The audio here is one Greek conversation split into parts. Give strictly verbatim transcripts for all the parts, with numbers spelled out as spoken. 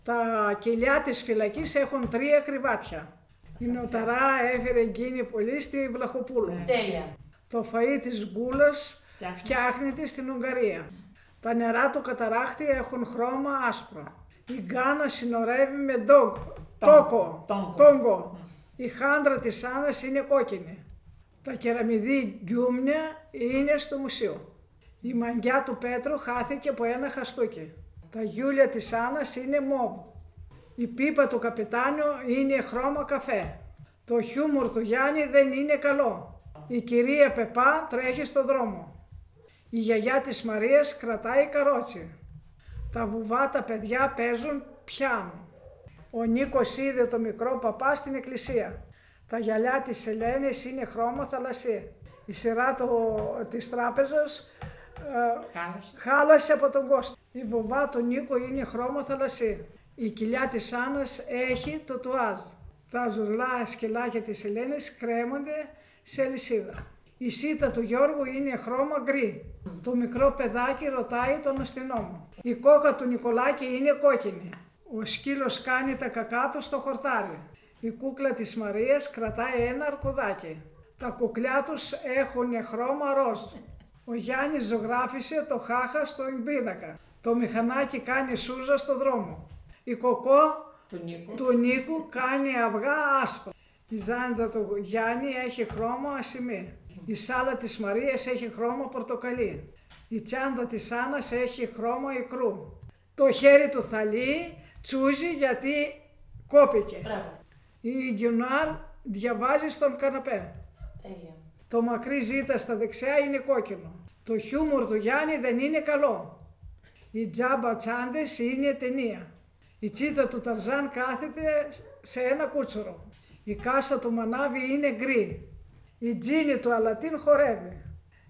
Τα κοιλιά της φυλακής έχουν τρία κρεβάτια. Η νοταρά έφερε εκείνη πολύ στη Βλαχοπούλου. Τέλεια. Το φαΐ της γκούλας φτιάχνεται στην Ουγγαρία. Τα νερά του καταράχτη έχουν χρώμα άσπρο. Η γκάνα συνορεύει με ντόγκο, τόκο, τόγκο. Η χάντρα της Άννας είναι κόκκινη. Τα κεραμιδί γκιούμνια είναι στο μουσείο. Η μαγιά του Πέτρου χάθηκε από ένα χαστούκι. Τα γιούλια της Άννας είναι μόβ. Η πίπα του καπετάνιου είναι χρώμα καφέ. Το χιούμορ του Γιάννη δεν είναι καλό. Η κυρία Πεπά τρέχει στο δρόμο. Η γιαγιά της Μαρίας κρατάει καρότσι. Τα βουβάτα παιδιά παίζουν πιάνο. Ο Νίκος είδε το μικρό παπά στην εκκλησία. Τα γυαλιά της Ελένης είναι χρώμα θαλασσί. Η σειρά το, της τράπεζας ε, Χάλασε. χάλασε από τον Κώστα. Η βουβά του Νίκου είναι χρώμα θαλασσί. Η κοιλιά της Άννας έχει το τουάζ. Τα ζουρλά σκελάκια της Ελένης κρέμονται σε αλυσίδα. Η σίτα του Γιώργου είναι χρώμα γκρι. Το μικρό παιδάκι ρωτάει τον αστυνόμο. Η κόκα του Νικολάκη είναι κόκκινη. Ο σκύλος κάνει τα κακά του στο χορτάρι. Η κούκλα της Μαρίας κρατάει ένα αρκουδάκι. Τα κουκλιά τους έχουν χρώμα ροζ. Ο Γιάννης ζωγράφισε το χάχα στον πίνακα. Το μηχανάκι κάνει σούζα στο δρόμο. Η κοκό Του Νίκου. του Νίκου κάνει αυγά άσπρα. Η ζάντα του Γιάννη έχει χρώμα ασημί. Η σάλα της Μαρίας έχει χρώμα πορτοκαλί. Η τσάντα της Άννας έχει χρώμα ικρού. Το χέρι του Θαλή τσούζει γιατί κόπηκε. Μπράβο. Η Γκιουνάρ διαβάζει στον καναπέ. Τέλεια. Το μακρύ ζήτα στα δεξιά είναι κόκκινο. Το χιούμορ του Γιάννη δεν είναι καλό. Οι τζάμπα τσάντες είναι ταινία. Η τσίτα του Ταρζάν κάθεται σε ένα κούτσορο. Η κάσα του Μανάβη είναι γκρι. Η τζίνι του Αλατίν χορεύει.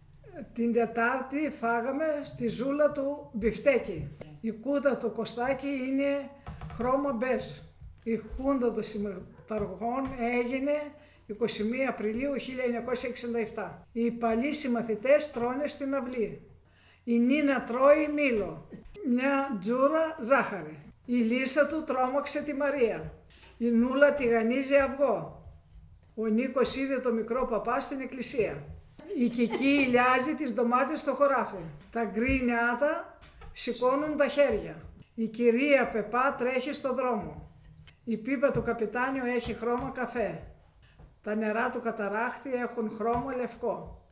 Την Τετάρτη φάγαμε στη ζούλα του μπιφτέκι. Η κούτα του Κωστάκη είναι χρώμα μπέζ. Η χούντα των συμμεταργών έγινε εικοστή πρώτη Απριλίου χίλια εννιακόσια εξήντα επτά. Οι Ιταλοί συμμαθητές τρώνε στην αυλή. Η Νίνα τρώει μήλο, μια τζούρα ζάχαρη. Η Λίσα του τρόμαξε τη Μαρία. Η Νούλα τηγανίζει αυγό. Ο Νίκος είδε το μικρό παπά στην εκκλησία. Η Κική ηλιάζει τις ντομάτες στο χωράφι. Τα γκρι νιάτα σηκώνουν τα χέρια. Η κυρία Πεπά τρέχει στο δρόμο. Η πίπα του καπετάνιου έχει χρώμα καφέ. Τα νερά του καταράχτη έχουν χρώμα λευκό.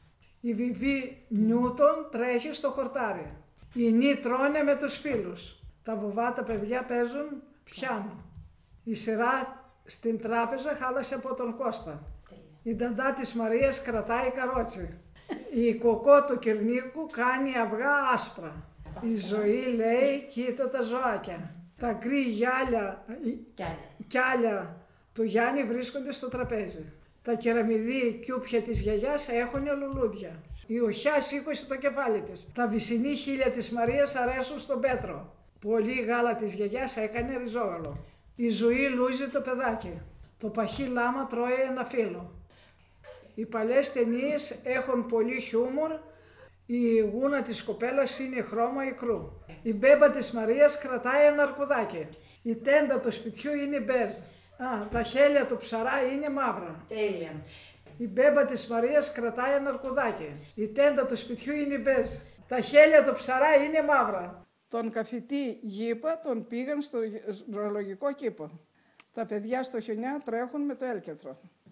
Η Βιβί Νιούτον τρέχει στο χορτάρι. Οι νι τρώνε με τους φίλους. Τα βουβάτα παιδιά παίζουν πιάνο. Η σειρά στην τράπεζα χάλασε από τον Κώστα. Η νταντά της Μαρίας κρατάει καρότσι. Η κοκό του Κυρνίκου κάνει αυγά άσπρα. Η ζωή λέει κοίτα τα ζωάκια. Τα γκρι γυάλια, κιάλια του Γιάννη βρίσκονται στο τραπέζι. Τα κεραμιδί κιούπια της γιαγιάς έχουν λουλούδια. Η οχιά σήκωσε το κεφάλι της. Τα βυσσινή χείλια της Μαρίας αρέσουν στον Πέτρο. Πολύ γάλα της γιαγιάς έκανε ριζόγαλο. Η ζωή λούζει το παιδάκι. Το παχύ λάμα τρώει ένα φύλλο. Οι παλιές ταινίες έχουν πολύ χιούμορ. Η γούνα της κοπέλας είναι χρώμα ικρού. Η μπέμπα της Μαρίας κρατάει ένα αρκουδάκι. Η τέντα του σπιτιού είναι μπέζ. Α, τα χέλια του ψαρά είναι μαύρα. Τέλεια. Η μπέμπα της Μαρίας κρατάει ένα αρκουδάκι. Η τέντα του σπιτιού είναι μπέζ. Τα χέλια του ψαρά είναι μαύρα. Τον καφητή Γήπα τον πήγαν στο ζωολογικό κήπο. Τα παιδιά στο χιονιά τρέχουν με το έλκυθρο.